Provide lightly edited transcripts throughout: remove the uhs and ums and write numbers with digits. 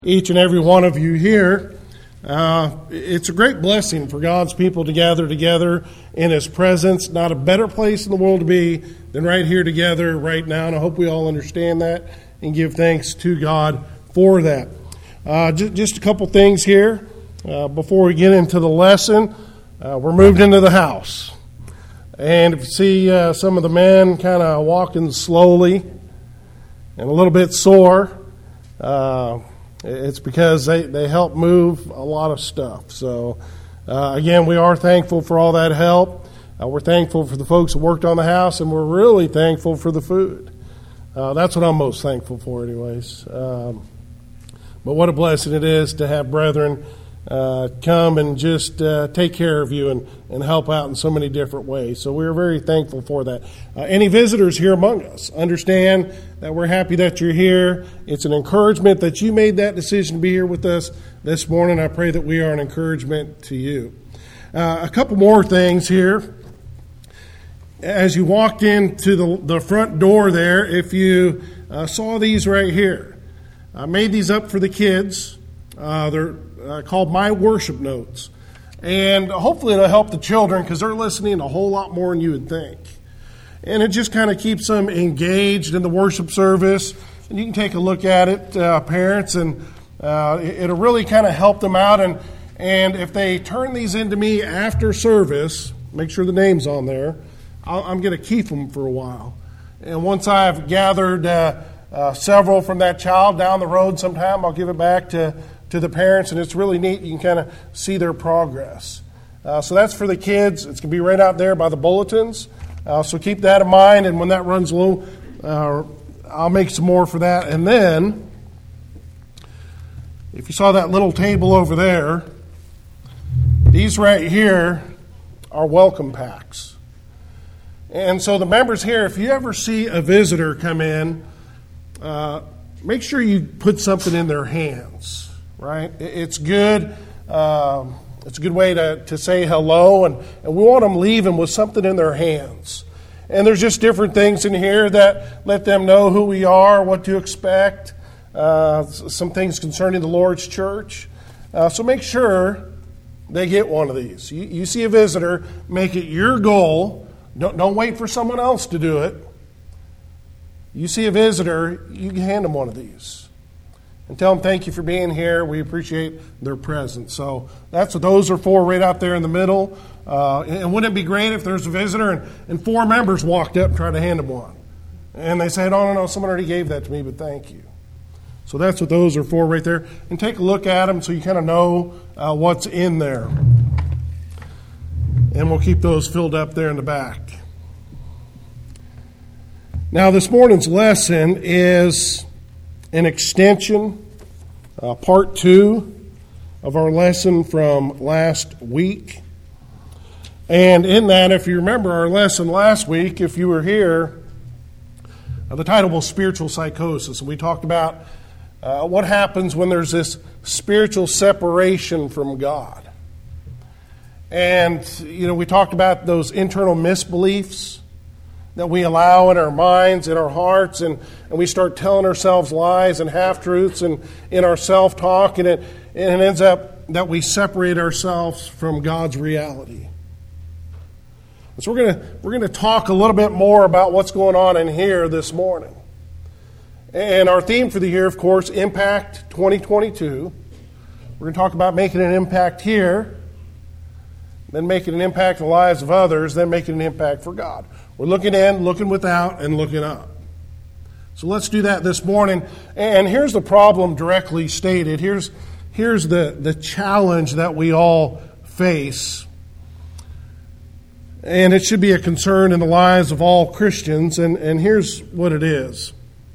Each and every one of you here. It's a great blessing for God's people to gather together in His presence. Not a better place in the world to be than right here together right now, and I hope we all understand that and give thanks to God for that. Just a couple things here before we get into the lesson. We're moved into the house, and if you see some of the men kind of walking slowly and a little bit sore, it's because they help move a lot of stuff. So, again, we are thankful for all that help. We're thankful for the folks that worked on the house, and we're really thankful for the food. That's what I'm most thankful for anyways. But what a blessing it is to have brethren come and just take care of you and help out in so many different ways. So we're very thankful for that. Any visitors here among us, understand that we're happy that you're here. It's an encouragement that you made that decision to be here with us this morning. I pray that we are an encouragement to you. A couple more things here. As you walked into the front door there, if you saw these right here, I made these up for the kids. They're called My Worship Notes. And hopefully it'll help the children because they're listening a whole lot more than you would think. And it just kind of keeps them engaged in the worship service. And you can take a look at it, parents, and it'll really kind of help them out. And if they turn these into me after service, make sure the name's on there, I'm going to keep them for a while. And once I've gathered several from that child down the road sometime, I'll give it back to the parents, and it's really neat. You can kind of see their progress. So that's for the kids. It's going to be right out there by the bulletins. So keep that in mind, and when that runs low, I'll make some more for that. And then, if you saw that little table over there, these right here are welcome packs. And so the members here, if you ever see a visitor come in, make sure you put something in their hands. Right? It's good. It's a good way to say hello, and we want them leaving with something in their hands. And there's just different things in here that let them know who we are, what to expect, some things concerning the Lord's church. So make sure they get one of these. You see a visitor, make it your goal. Don't wait for someone else to do it. You see a visitor, you can hand them one of these. And tell them thank you for being here. We appreciate their presence. So that's what those are for, right out there in the middle. And wouldn't it be great if there's a visitor and four members walked up and tried to hand them one? And they said, oh, no, someone already gave that to me, but thank you. So that's what those are for right there. And take a look at them so you kind of know what's in there. And we'll keep those filled up there in the back. Now, this morning's lesson is an extension, part 2 of our lesson from last week. And in that, if you remember our lesson last week, if you were here, the title was Spiritual Psychosis. And we talked about what happens when there's this spiritual separation from God. And, we talked about those internal misbeliefs that we allow in our minds, in our hearts, and we start telling ourselves lies and half-truths and in our self-talk, and it ends up that we separate ourselves from God's reality. So we're going to talk a little bit more about what's going on in here this morning. And our theme for the year, of course, Impact 2022. We're going to talk about making an impact here, then making an impact in the lives of others, then making an impact for God. We're looking in, looking without, and looking up. So let's do that this morning. And here's the problem directly stated. Here's the challenge that we all face. And it should be a concern in the lives of all Christians. And here's what it is.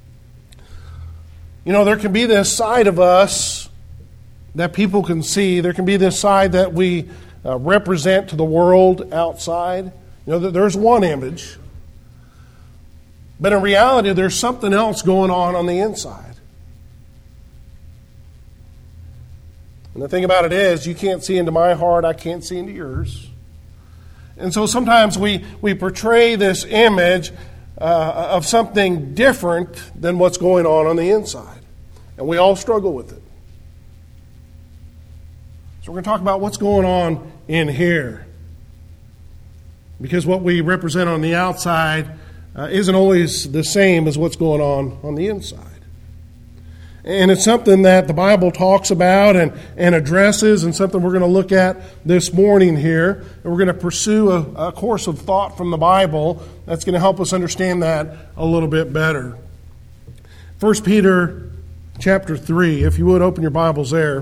There can be this side of us that people can see. There can be this side that we represent to the world outside. There's one image. But in reality, there's something else going on the inside. And the thing about it is, you can't see into my heart, I can't see into yours. And so sometimes we portray this image of something different than what's going on the inside. And we all struggle with it. So we're going to talk about what's going on in here. Because what we represent on the outside isn't always the same as what's going on the inside. And it's something that the Bible talks about and addresses, and something we're going to look at this morning here. And we're going to pursue a course of thought from the Bible that's going to help us understand that a little bit better. 1 Peter chapter 3, if you would open your Bibles there.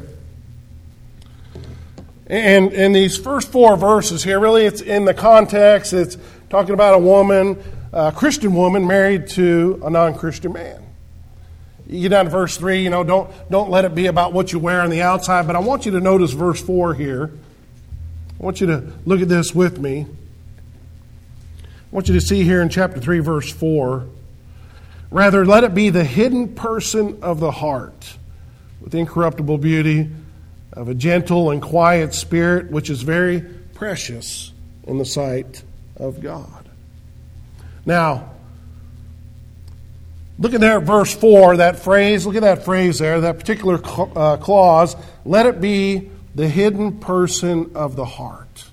And these first 4 verses here, really it's in the context, it's talking about a woman, a Christian woman married to a non-Christian man. You get down to verse 3, don't let it be about what you wear on the outside, but I want you to notice verse 4 here. I want you to look at this with me. I want you to see here in chapter 3, verse 4, rather let it be the hidden person of the heart with incorruptible beauty, of a gentle and quiet spirit, which is very precious in the sight of God. Now, looking there at verse 4, that phrase, look at that phrase there, that particular clause, let it be the hidden person of the heart.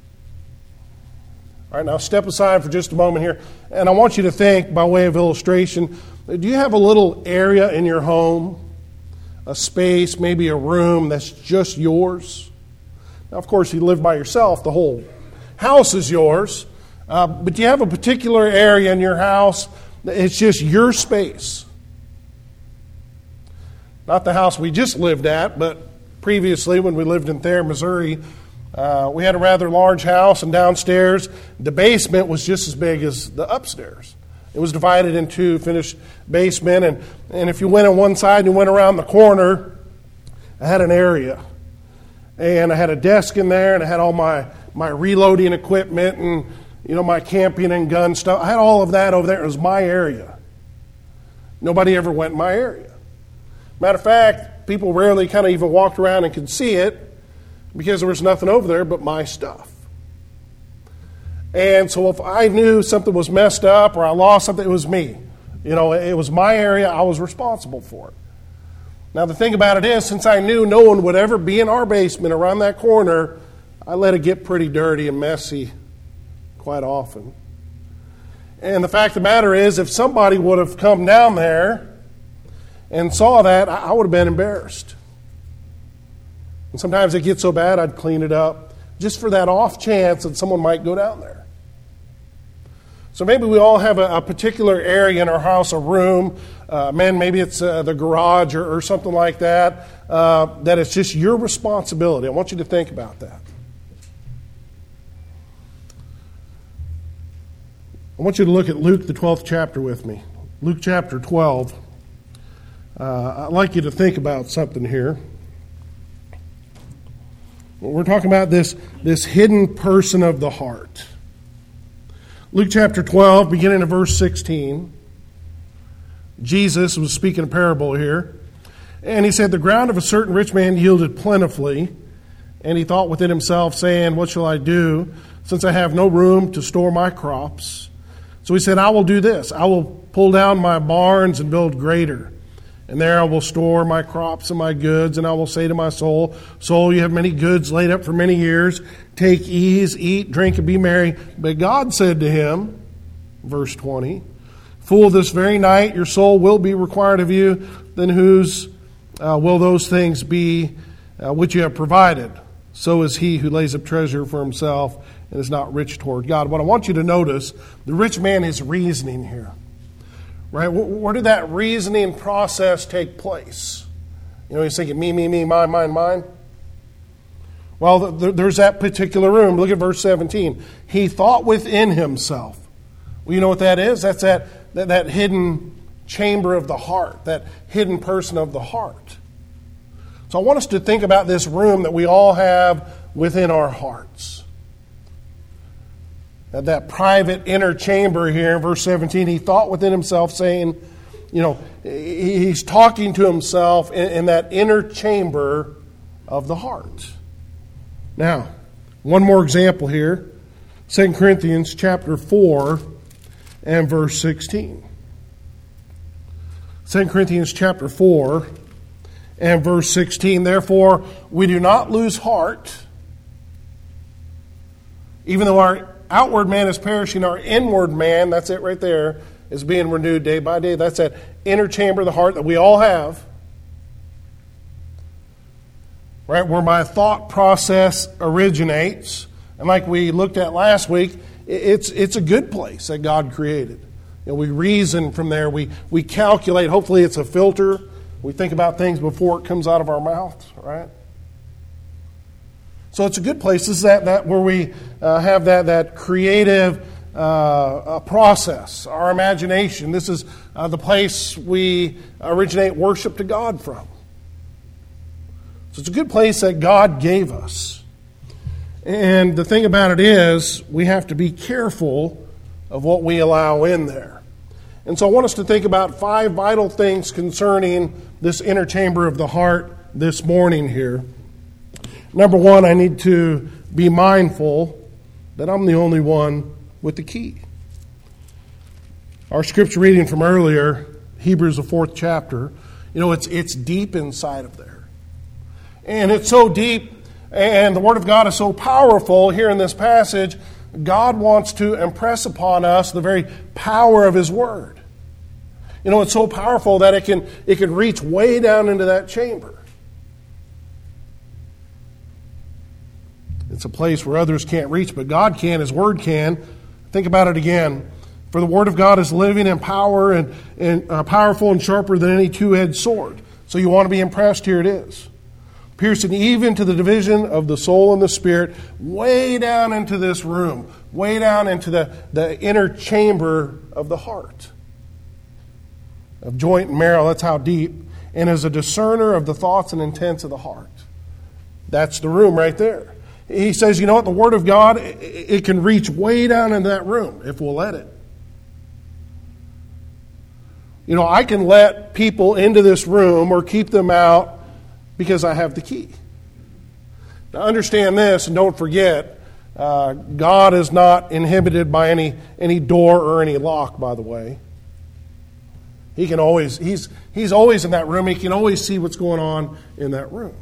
All right, now step aside for just a moment here, and I want you to think, by way of illustration, do you have a little area in your home, a space, maybe a room that's just yours? Now, of course, you live by yourself, the whole house is yours, but do you have a particular area in your house? It's just your space. Not the house we just lived at, but previously when we lived in Thayer, Missouri, we had a rather large house, and downstairs the basement was just as big as the upstairs. It was divided into finished basement, and if you went on one side and you went around the corner, I had an area. And I had a desk in there, and I had all my reloading equipment and my camping and gun stuff. I had all of that over there. It was my area. Nobody ever went in my area. Matter of fact, people rarely kind of even walked around and could see it because there was nothing over there but my stuff. And so if I knew something was messed up or I lost something, it was me. It was my area. I was responsible for it. Now, the thing about it is, since I knew no one would ever be in our basement around that corner, I let it get pretty dirty and messy quite often. And the fact of the matter is, if somebody would have come down there and saw that, I would have been embarrassed. And sometimes it gets so bad, I'd clean it up just for that off chance that someone might go down there. So maybe we all have a particular area in our house, a room, maybe it's the garage or something like that, that it's just your responsibility. I want you to think about that. I want you to look at Luke, the 12th chapter with me. Luke chapter 12. I'd like you to think about something here. We're talking about this hidden person of the heart. Luke chapter 12, beginning of verse 16. Jesus was speaking a parable here. And he said, the ground of a certain rich man yielded plentifully. And he thought within himself, saying, what shall I do, since I have no room to store my crops? So he said, I will do this. I will pull down my barns and build greater. And there I will store my crops and my goods. And I will say to my soul, soul, you have many goods laid up for many years. Take ease, eat, drink, and be merry. But God said to him, verse 20, fool, this very night your soul will be required of you. Then whose will those things be which you have provided? So is he who lays up treasure for himself and is not rich toward God. What I want you to notice, the rich man is reasoning here. Right? Where did that reasoning process take place? He's thinking, me, mine. Well, there's that particular room. Look at verse 17. He thought within himself. Well, you know what that is? That's that hidden chamber of the heart, that hidden person of the heart. So I want us to think about this room that we all have within our hearts. That private inner chamber here in verse 17, he thought within himself, saying, he's talking to himself in that inner chamber of the heart. Now, one more example here, 2 Corinthians chapter 4 and verse 16. 2 Corinthians chapter 4 and verse 16. Therefore, we do not lose heart. Even though our outward man is perishing, our inward man, that's it right there, is being renewed day by day. That's that inner chamber of the heart that we all have. Right, where my thought process originates. And like we looked at last week, it's a good place that God created. We reason from there. We calculate. Hopefully it's a filter. We think about things before it comes out of our mouth, right? So it's a good place. This is that where we have that creative process, our imagination. This is the place we originate worship to God from. So it's a good place that God gave us. And the thing about it is, we have to be careful of what we allow in there. And so I want us to think about 5 vital things concerning this inner chamber of the heart this morning here. Number 1, I need to be mindful that I'm the only one with the key. Our scripture reading from earlier, Hebrews, the 4th chapter, it's deep inside of there. And it's so deep, and the Word of God is so powerful here in this passage, God wants to impress upon us the very power of His Word. It's so powerful that it can reach way down into that chamber. It's a place where others can't reach, but God can, His Word can. Think about it again. For the Word of God is living and power and powerful and sharper than any two-edged sword. So you want to be impressed, here it is. Piercing even to the division of the soul and the spirit, way down into this room, way down into the inner chamber of the heart. Of joint and marrow, that's how deep. And as a discerner of the thoughts and intents of the heart. That's the room right there. He says, the Word of God, it can reach way down into that room if we'll let it. I can let people into this room or keep them out because I have the key. Now understand this, and don't forget, God is not inhibited by any door or any lock, by the way. He can always, he's always in that room. He can always see what's going on in that room.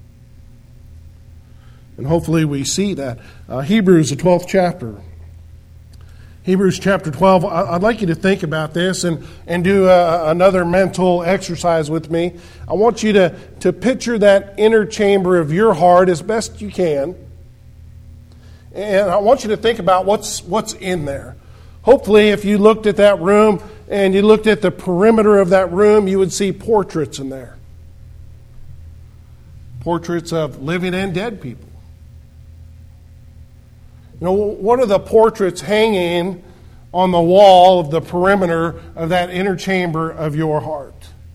And hopefully we see that. Hebrews, the 12th chapter. Hebrews chapter 12, I'd like you to think about this and do another mental exercise with me. I want you to picture that inner chamber of your heart as best you can. And I want you to think about what's in there. Hopefully, if you looked at that room and you looked at the perimeter of that room, you would see portraits in there. Portraits of living and dead people. What are the portraits hanging on the wall of the perimeter of that inner chamber of your heart?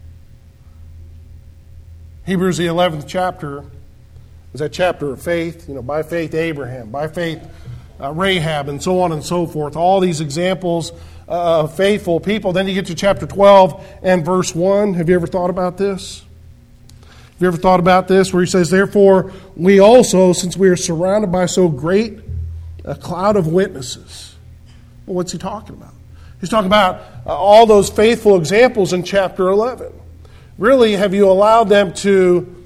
Hebrews, the 11th chapter, is that chapter of faith. By faith Abraham, by faith Rahab, and so on and so forth. All these examples of faithful people. Then you get to chapter 12 and verse 1. Have you ever thought about this? Have you ever thought about this? Where he says, therefore, we also, since we are surrounded by so great a cloud of witnesses. Well, what's he talking about? He's talking about all those faithful examples in chapter 11. Really, have you allowed them to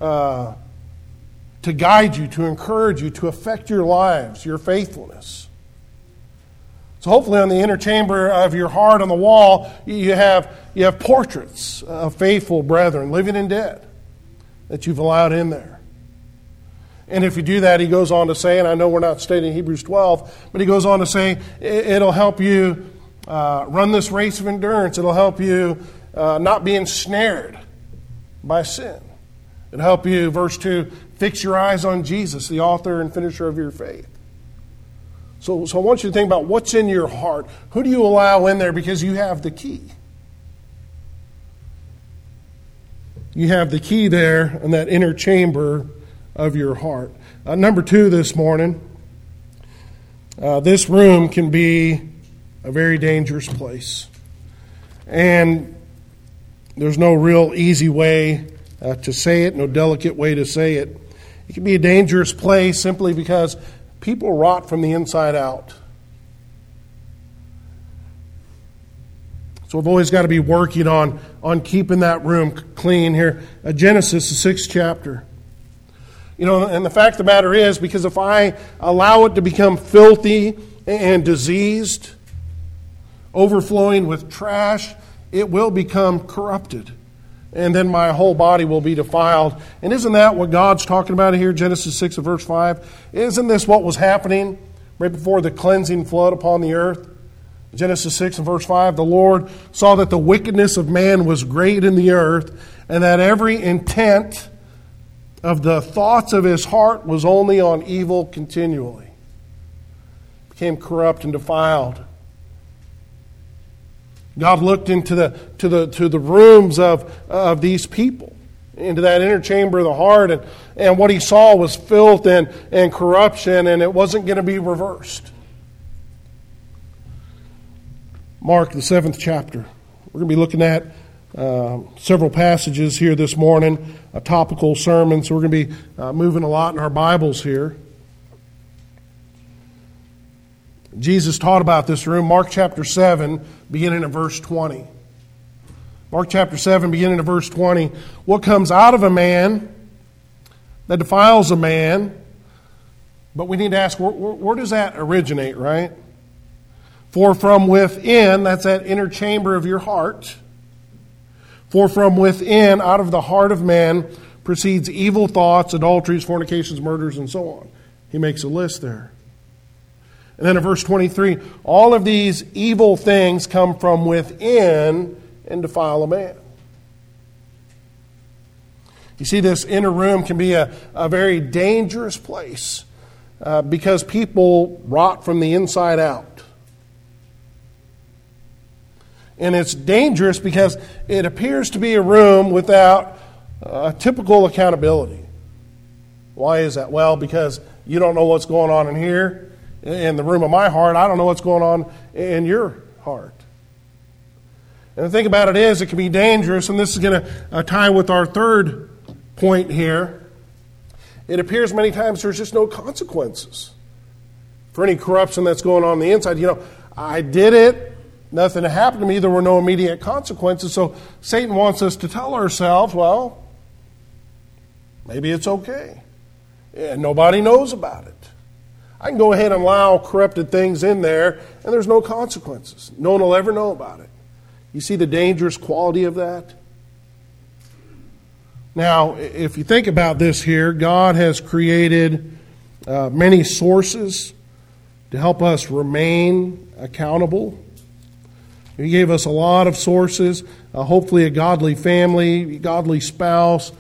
guide you, to encourage you, to affect your lives, your faithfulness? So hopefully on the inner chamber of your heart on the wall, you have portraits of faithful brethren, living and dead, that you've allowed in there. And if you do that, he goes on to say, and I know we're not studying Hebrews 12, but he goes on to say, it'll help you run this race of endurance. It'll help you not be ensnared by sin. It'll help you, verse 2, fix your eyes on Jesus, the author and finisher of your faith. So I want you to think about what's in your heart. Who do you allow in there because you have the key? You have the key there in that inner chamber of your heart. Number 2 this morning, this room can be a very dangerous place. And there's no real easy way to say it, no delicate way to say it. It can be a dangerous place simply because people rot from the inside out. So we've always got to be working on keeping that room clean here. Genesis, the 6th chapter. And the fact of the matter is, because if I allow it to become filthy and diseased, overflowing with trash, it will become corrupted. And then my whole body will be defiled. And isn't that what God's talking about here, Genesis 6 and verse 5? Isn't this what was happening right before the cleansing flood upon the earth? Genesis 6 and verse 5, the Lord saw that the wickedness of man was great in the earth, and that every intent of the thoughts of his heart was only on evil continually. Became corrupt and defiled. God looked into the rooms of these people, into that inner chamber of the heart, and what he saw was filth and corruption, and it wasn't going to be reversed. Mark, the 7th chapter. We're going to be looking at several passages here this morning, a topical sermon, so we're going to be moving a lot in our Bibles here. Jesus taught about this room. Mark chapter 7, beginning at verse 20. Mark chapter 7, beginning at verse 20. What comes out of a man that defiles a man? But we need to ask, where does that originate, right? For from within, that's that inner chamber of your heart. For from within, out of the heart of man, proceeds evil thoughts, adulteries, fornications, murders, and so on. He makes a list there. And then in verse 23, all of these evil things come from within and defile a man. You see, this inner room can be a very dangerous place because people rot from the inside out. And it's dangerous because it appears to be a room without typical accountability. Why is that? Well, because you don't know what's going on in here. In the room of my heart, I don't know what's going on in your heart. And the thing about it is, it can be dangerous, and this is going to tie with our third point here. It appears many times there's just no consequences for any corruption that's going on the inside. I did it, nothing happened to me, there were no immediate consequences, so Satan wants us to tell ourselves, well, maybe it's okay. And nobody knows about it. I can go ahead and allow corrupted things in there, and there's no consequences. No one will ever know about it. You see the dangerous quality of that? Now, if you think about this here, God has created many sources to help us remain accountable. He gave us a lot of sources, hopefully a godly family, godly spouse,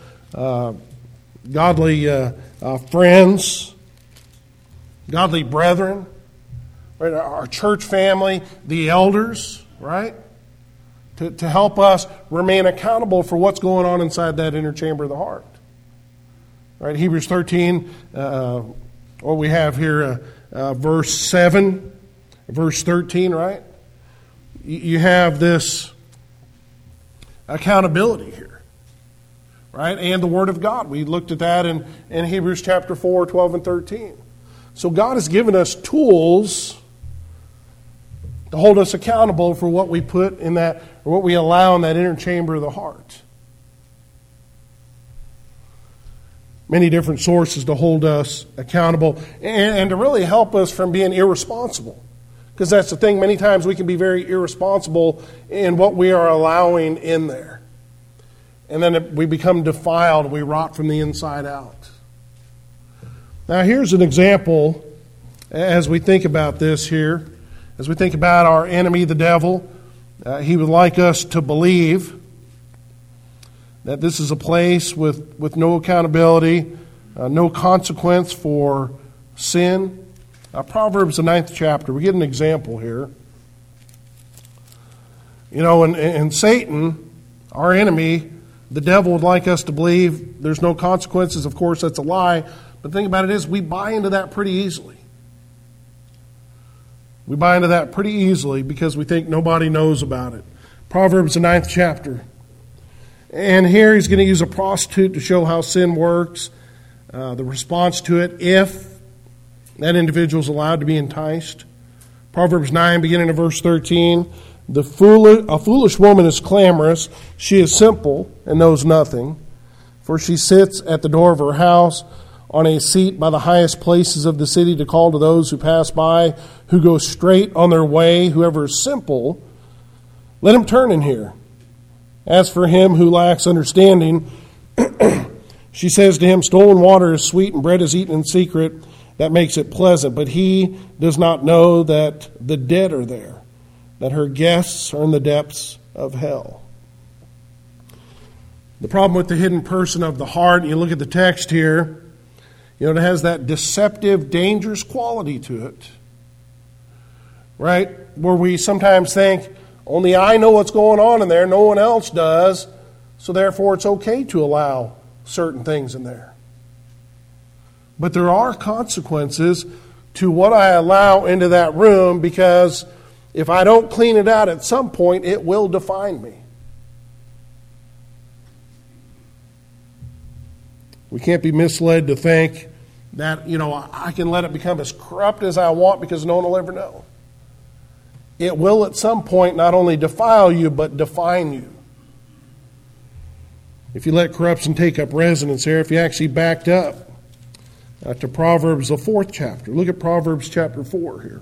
godly friends, godly brethren, right? Our church family, the elders, right? To help us remain accountable for what's going on inside that inner chamber of the heart. Right? Hebrews 13, what we have here, verse 7, verse 13, right? You have this accountability here, right? And the Word of God. We looked at that in Hebrews chapter 4, 12, and 13. So God has given us tools to hold us accountable for what we put in that, or what we allow in that inner chamber of the heart. Many different sources to hold us accountable and to really help us from being irresponsible. Because that's the thing, many times we can be very irresponsible in what we are allowing in there. And then we become defiled, we rot from the inside out. Now here's an example as we think about this here. As we think about our enemy, the devil, he would like us to believe that this is a place with no accountability, no consequence for sin. Proverbs, the 9th chapter, we get an example here. And Satan, our enemy, the devil would like us to believe there's no consequences. Of course, that's a lie. But the thing about it is, we buy into that pretty easily. We buy into that pretty easily because we think nobody knows about it. Proverbs, the 9th chapter. And here he's going to use a prostitute to show how sin works, the response to it, if that individual is allowed to be enticed. Proverbs 9, beginning of verse 13. A foolish woman is clamorous. She is simple and knows nothing. For she sits at the door of her house on a seat by the highest places of the city to call to those who pass by, who go straight on their way. Whoever is simple, let him turn in here. As for him who lacks understanding, she says to him, stolen water is sweet and bread is eaten in secret. That makes it pleasant. But he does not know that the dead are there, that her guests are in the depths of hell. The problem with the hidden person of the heart, you look at the text here, it has that deceptive, dangerous quality to it. Right? Where we sometimes think, only I know what's going on in there, no one else does, so therefore it's okay to allow certain things in there. But there are consequences to what I allow into that room, because if I don't clean it out at some point, it will define me. We can't be misled to think that, I can let it become as corrupt as I want because no one will ever know. It will at some point not only defile you, but define you. If you let corruption take up residence there, if you actually backed up to Proverbs, the 4th chapter. Look at Proverbs chapter 4 here.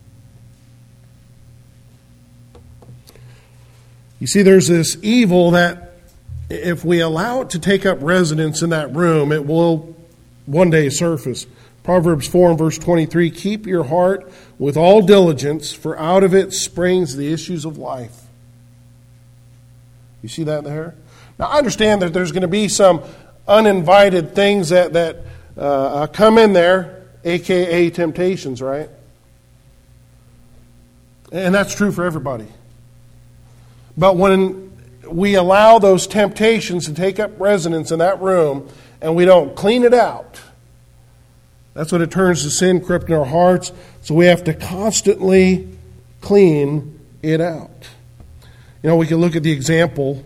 You see, there's this evil that if we allow it to take up residence in that room, it will one day surface. Proverbs 4 and verse 23, keep your heart with all diligence, for out of it springs the issues of life. You see that there? Now, I understand that there's going to be some uninvited things that come in there, a.k.a. temptations, right? And that's true for everybody. But when we allow those temptations to take up residence in that room and we don't clean it out, that's when it turns to sin, corrupting our hearts. So we have to constantly clean it out. We can look at the example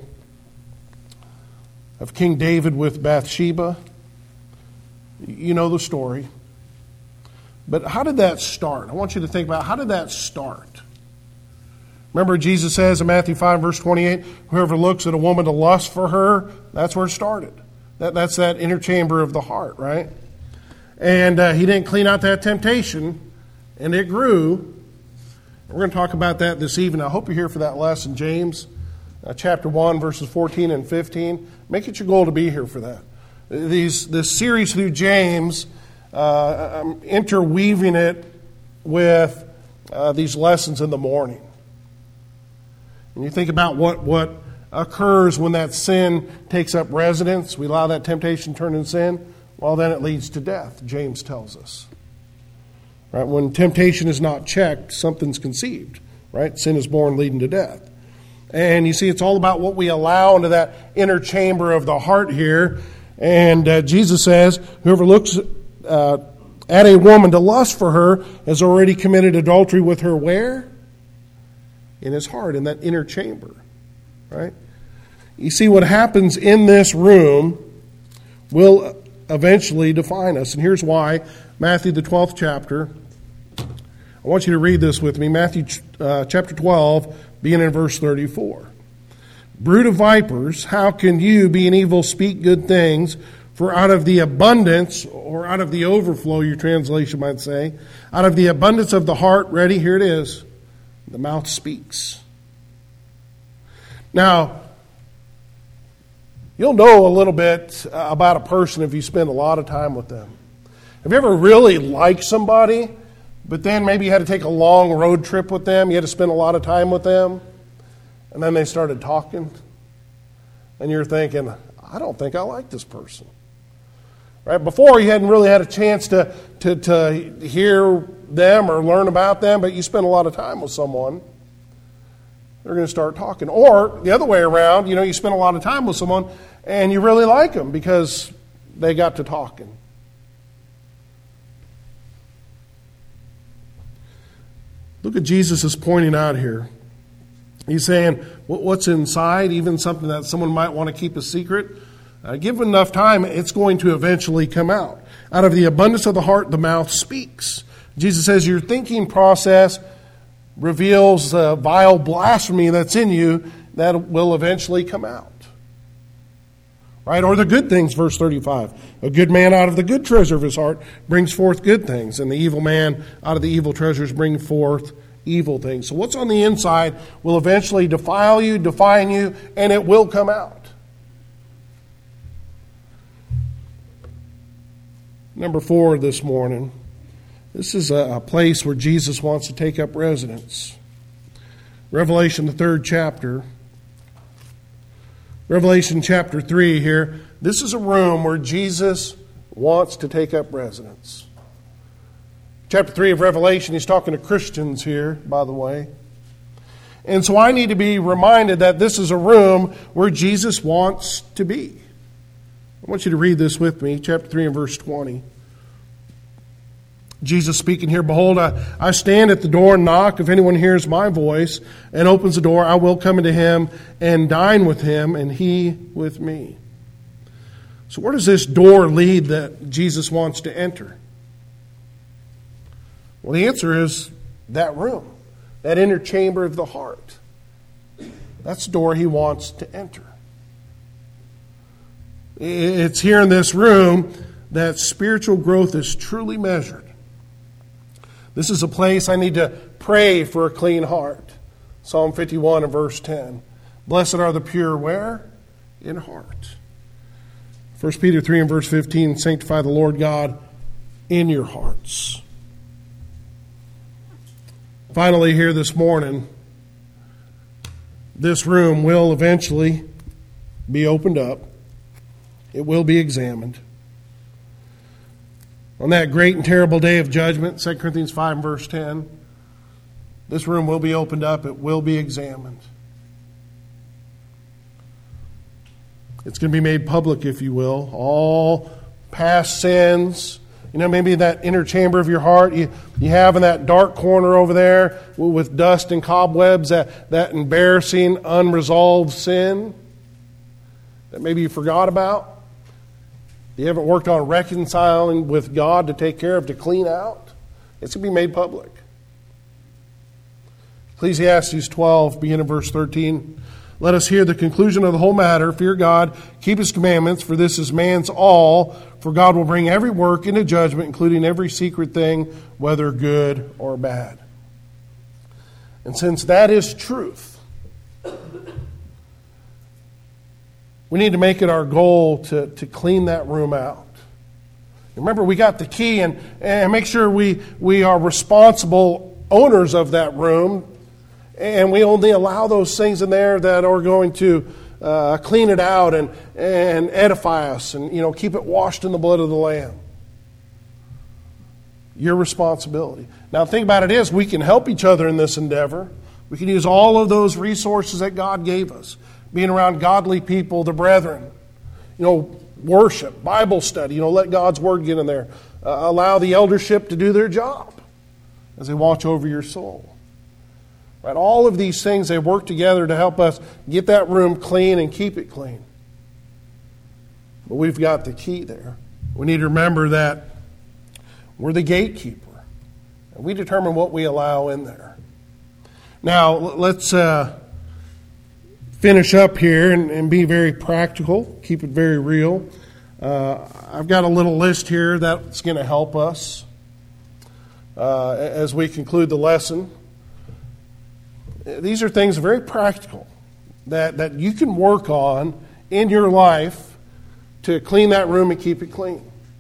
of King David with Bathsheba. You know the story. But how did that start? I want you to think about, how did that start? Remember, Jesus says in Matthew 5, verse 28, whoever looks at a woman to lust for her, that's where it started. That's that inner chamber of the heart, right? And he didn't clean out that temptation, and it grew. We're going to talk about that this evening. I hope you're here for that lesson, James, chapter 1, verses 14 and 15. Make it your goal to be here for that. This series through James, I'm interweaving it with these lessons in the morning. And you think about what occurs when that sin takes up residence, we allow that temptation to turn into sin, well, then it leads to death, James tells us. Right? When temptation is not checked, something's conceived. Right? Sin is born, leading to death. And you see, it's all about what we allow into that inner chamber of the heart here. And Jesus says, whoever looks at a woman to lust for her has already committed adultery with her where? In his heart, in that inner chamber. Right? You see, what happens in this room will eventually define us. And here's why. Matthew, the 12th chapter. I want you to read this with me. Matthew chapter 12, beginning in verse 34. Brood of vipers, how can you, being evil, speak good things? For out of the abundance, or out of the overflow, your translation might say, out of the abundance of the heart, ready, here it is, the mouth speaks. Now, you'll know a little bit about a person if you spend a lot of time with them. Have you ever really liked somebody, but then maybe you had to take a long road trip with them, you had to spend a lot of time with them, and then they started talking, and you're thinking, I don't think I like this person. Right? Before, you hadn't really had a chance to hear them or learn about them, but you spend a lot of time with someone, they're going to start talking. Or the other way around, you spend a lot of time with someone and you really like them because they got to talking. Look at Jesus is pointing out here. He's saying, what's inside, even something that someone might want to keep a secret, give enough time, it's going to eventually come out. Out of the abundance of the heart, the mouth speaks. Jesus says your thinking process reveals the vile blasphemy that's in you that will eventually come out. Right? Or the good things, verse 35. A good man out of the good treasure of his heart brings forth good things, and the evil man out of the evil treasures brings forth evil things. So what's on the inside will eventually defile you, define you, and it will come out. Number 4 this morning. This is a place where Jesus wants to take up residence. Revelation, the 3rd chapter. Revelation chapter 3 here. This is a room where Jesus wants to take up residence. Chapter 3 of Revelation, he's talking to Christians here, by the way. And so I need to be reminded that this is a room where Jesus wants to be. I want you to read this with me, chapter 3 and verse 20. Jesus speaking here, "Behold, I stand at the door and knock. If anyone hears my voice and opens the door, I will come into him and dine with him, and he with me." So where does this door lead that Jesus wants to enter? Well, the answer is that room, that inner chamber of the heart. That's the door he wants to enter. It's here in this room that spiritual growth is truly measured. This is a place I need to pray for a clean heart. Psalm 51 and verse 10. Blessed are the pure, where? In heart. 1 Peter 3 and verse 15, sanctify the Lord God in your hearts. Finally, here this morning, this room will eventually be opened up. It will be examined. On that great and terrible day of judgment, 2 Corinthians 5 and verse 10, this room will be opened up. It will be examined. It's going to be made public, if you will. All past sins. You know, maybe that inner chamber of your heart you have in that dark corner over there with dust and cobwebs, that embarrassing, unresolved sin that maybe you forgot about. You haven't worked on reconciling with God to take care of, to clean out. It's going to be made public. Ecclesiastes 12, beginning in verse 13. Let us hear the conclusion of the whole matter. Fear God, keep his commandments, for this is man's all. For God will bring every work into judgment, including every secret thing, whether good or bad. And since that is truth, we need to make it our goal to clean that room out. Remember, we got the key, and make sure we are responsible owners of that room, and we only allow those things in there that are going to clean it out and edify us and keep it washed in the blood of the Lamb. Your responsibility. Now, the thing about it is we can help each other in this endeavor. We can use all of those resources that God gave us. Being around godly people, the brethren, worship, Bible study, let God's Word get in there. Allow the eldership to do their job as they watch over your soul. Right? All of these things, they work together to help us get that room clean and keep it clean. But we've got the key there. We need to remember that we're the gatekeeper, and we determine what we allow in there. Now, let's finish up here and be very practical, keep it very real. I've got a little list here that's going to help us as we conclude the lesson. These are things very practical that you can work on in your life to clean that room and keep it clean.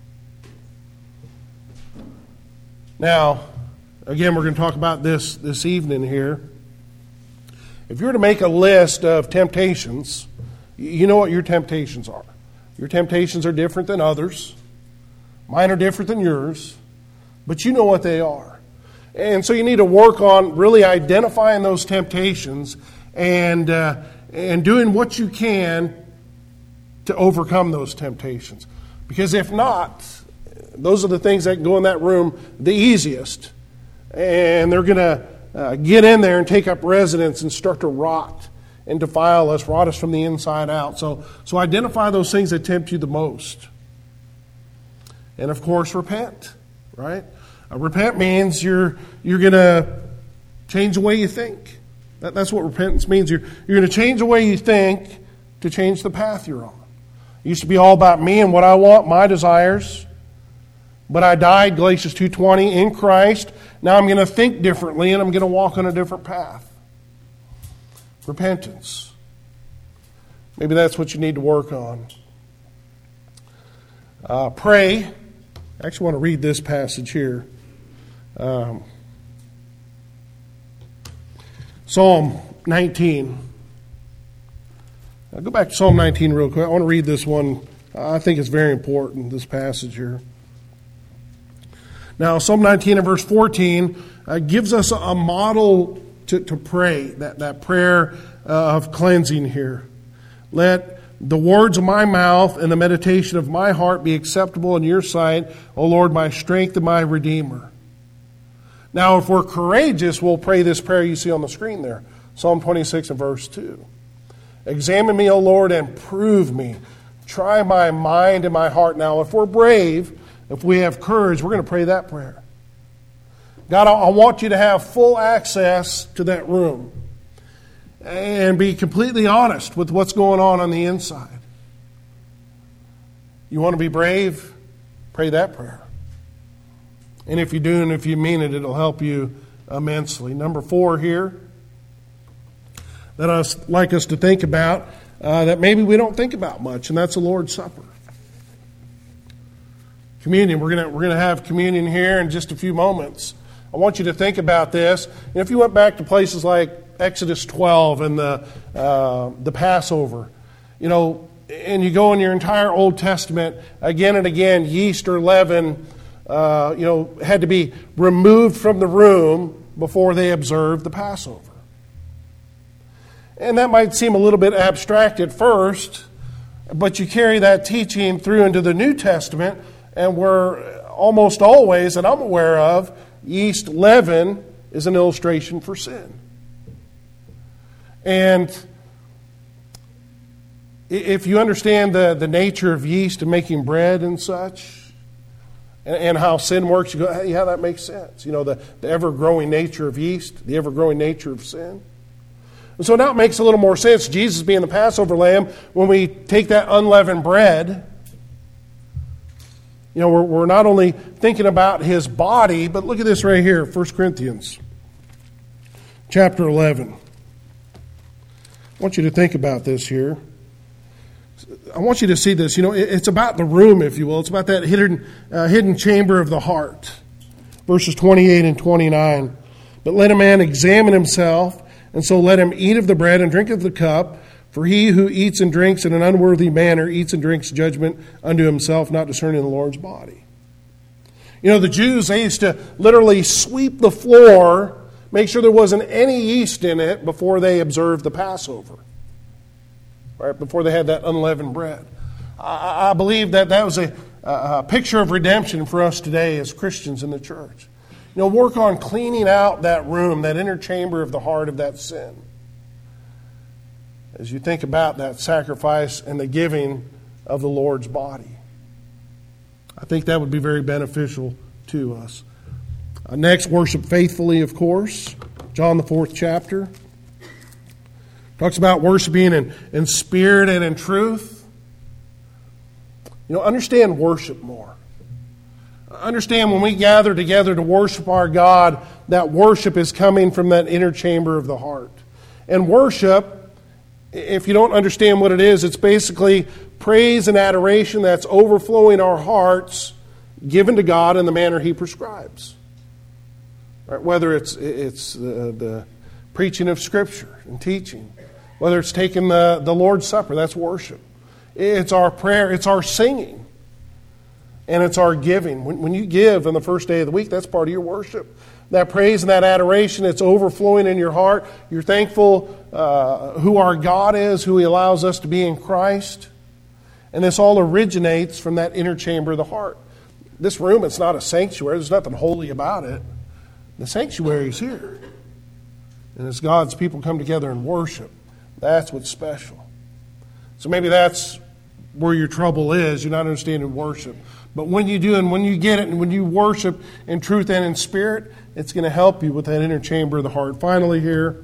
Now, again, we're going to talk about this evening here. If you were to make a list of temptations, you know what your temptations are. Your temptations are different than others. Mine are different than yours. But you know what they are. And so you need to work on really identifying those temptations and doing what you can to overcome those temptations. Because if not, those are the things that can go in that room the easiest. And they're going to get in there and take up residence and start to rot and defile us, rot us from the inside out. So identify those things that tempt you the most. And of course, repent, right? Repent means you're going to Change the way you think. That's what repentance means. You're going to change the way you think to change the path you're on. It used to be all about me and what I want, my desires. But I died, Galatians 2:20, in Christ. Now I'm going to think differently and I'm going to walk on a different path. Repentance. Maybe that's what you need to work on. Pray. I actually want to read this passage here. Psalm 19. I'll go back to Psalm 19 real quick. I want to read this one. I think it's very important, this passage here. Now, Psalm 19 and verse 14 gives us a model to pray, that prayer of cleansing here. Let the words of my mouth and the meditation of my heart be acceptable in your sight, O Lord, my strength and my Redeemer. Now, if we're courageous, we'll pray this prayer you see on the screen there. Psalm 26 and verse 2. Examine me, O Lord, and prove me. Try my mind and my heart. Now, if we're brave, if we have courage, we're going to pray that prayer. God, I want you to have full access to that room and be completely honest with what's going on the inside. You want to be brave? Pray that prayer. And if you do and if you mean it, it'll help you immensely. Number 4 here that I'd like us to think about that maybe we don't think about much, and that's the Lord's Supper. Communion. We're going to have communion here in just a few moments. I want you to think about this. And if you went back to places like Exodus 12 and the Passover, and you go in your entire Old Testament, again and again, yeast or leaven, had to be removed from the room before they observed the Passover. And that might seem a little bit abstract at first, but you carry that teaching through into the New Testament, and we're almost always, that I'm aware of, yeast, leaven is an illustration for sin. And if you understand the nature of yeast and making bread and such, and how sin works, you go, hey, yeah, that makes sense. The ever-growing nature of yeast, the ever-growing nature of sin. And so now it makes a little more sense, Jesus being the Passover lamb, when we take that unleavened bread, we're not only thinking about his body, but look at this right here, 1 Corinthians chapter 11. I want you to think about this here. I want you to see this. It's about the room, if you will. It's about that hidden chamber of the heart. Verses 28 and 29. But let a man examine himself, and so let him eat of the bread and drink of the cup. For he who eats and drinks in an unworthy manner eats and drinks judgment unto himself, not discerning the Lord's body. The Jews, they used to literally sweep the floor, make sure there wasn't any yeast in it before they observed the Passover. Right, before they had that unleavened bread. I believe that was a picture of redemption for us today as Christians in the church. Work on cleaning out that room, that inner chamber of the heart of that sin. As you think about that sacrifice and the giving of the Lord's body. I think that would be very beneficial to us. Next, worship faithfully, of course. John the 4th chapter. Talks about worshiping in spirit and in truth. Understand worship more. Understand when we gather together to worship our God, that worship is coming from that inner chamber of the heart. And worship, if you don't understand what it is, it's basically praise and adoration that's overflowing our hearts, given to God in the manner He prescribes. Right? Whether it's the preaching of Scripture and teaching, whether it's taking the Lord's Supper, that's worship. It's our prayer, it's our singing, and it's our giving. When you give on the first day of the week, that's part of your worship. That praise and that adoration, it's overflowing in your heart. You're thankful who our God is, who He allows us to be in Christ. And this all originates from that inner chamber of the heart. This room, it's not a sanctuary. There's nothing holy about it. The sanctuary is here. And as God's people come together and worship, that's what's special. So maybe that's where your trouble is. You're not understanding worship. But when you do and when you get it and when you worship in truth and in spirit, it's going to help you with that inner chamber of the heart. Finally here,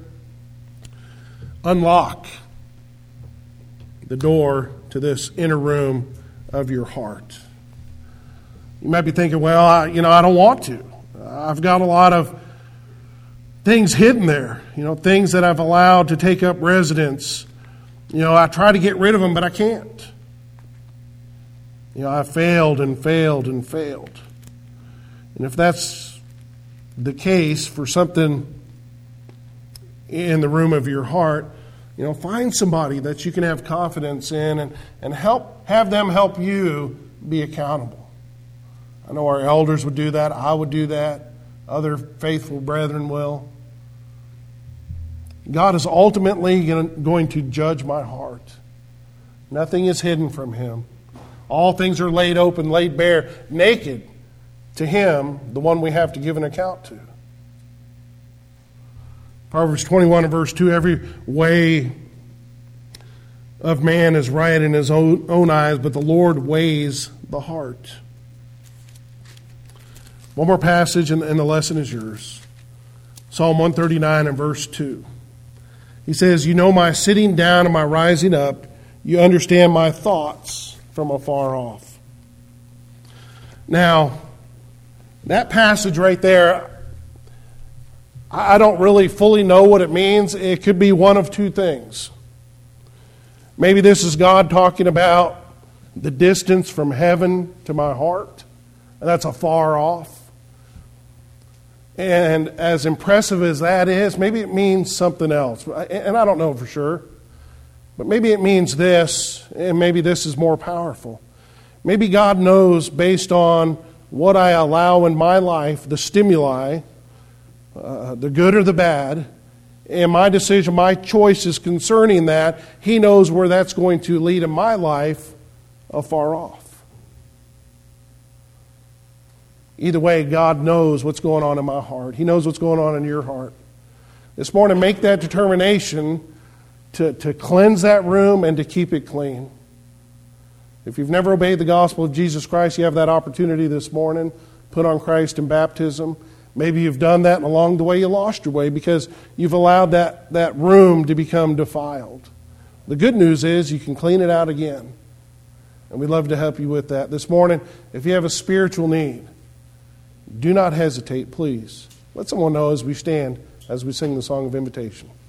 unlock the door to this inner room of your heart. You might be thinking, well, I don't want to. I've got a lot of things hidden there, things that I've allowed to take up residence. I try to get rid of them, but I can't. I failed and failed and failed. And if that's the case for something in the room of your heart, find somebody that you can have confidence in and have them help you be accountable. I know our elders would do that. I would do that. Other faithful brethren will. God is ultimately going to judge my heart. Nothing is hidden from Him. All things are laid open, laid bare, naked to Him, the one we have to give an account to. Proverbs 21 and verse 2, every way of man is right in his own eyes, but the Lord weighs the heart. One more passage and the lesson is yours. Psalm 139 and verse 2. He says, you know my sitting down and my rising up. You understand my thoughts from afar off. Now, that passage right there, I don't really fully know what it means. It could be one of two things. Maybe this is God talking about the distance from heaven to my heart, and that's afar off. And as impressive as that is, maybe it means something else. And I don't know for sure. But maybe it means this, and maybe this is more powerful. Maybe God knows based on what I allow in my life, the stimuli, the good or the bad, and my decision, my choices concerning that, He knows where that's going to lead in my life afar off. Either way, God knows what's going on in my heart. He knows what's going on in your heart. This morning, make that determination to cleanse that room and to keep it clean. If you've never obeyed the gospel of Jesus Christ, you have that opportunity this morning. Put on Christ in baptism. Maybe you've done that, and along the way you lost your way because you've allowed that room to become defiled. The good news is you can clean it out again. And we'd love to help you with that. This morning, if you have a spiritual need, do not hesitate, please. Let someone know as we stand, as we sing the song of invitation.